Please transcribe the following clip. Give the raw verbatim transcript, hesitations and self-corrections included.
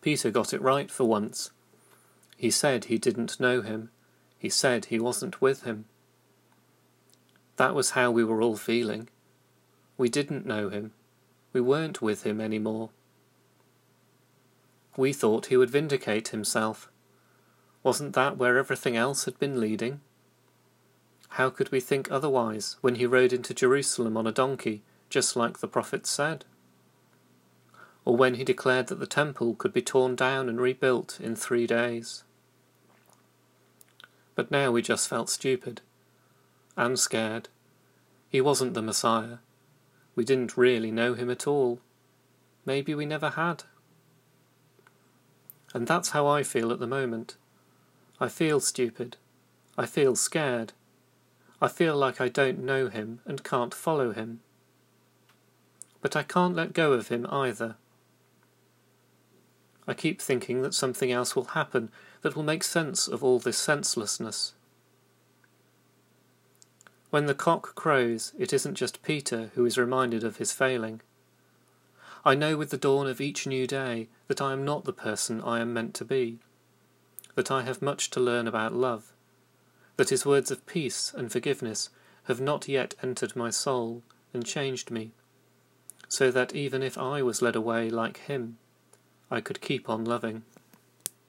Peter got it right for once. He said he didn't know him. He said he wasn't with him. That was how we were all feeling. We didn't know him. We weren't with him any more. We thought he would vindicate himself. Wasn't that where everything else had been leading? How could we think otherwise when he rode into Jerusalem on a donkey, just like the prophets said? Or when he declared that the temple could be torn down and rebuilt in three days? But now we just felt stupid and scared. He wasn't the Messiah. We didn't really know him at all. Maybe we never had. And that's how I feel at the moment. I feel stupid. I feel scared. I feel like I don't know him and can't follow him. But I can't let go of him either. I keep thinking that something else will happen that will make sense of all this senselessness. When the cock crows, it isn't just Peter who is reminded of his failing. I know with the dawn of each new day that I am not the person I am meant to be, that I have much to learn about love, that his words of peace and forgiveness have not yet entered my soul and changed me, so that even if I was led away like him, I could keep on loving.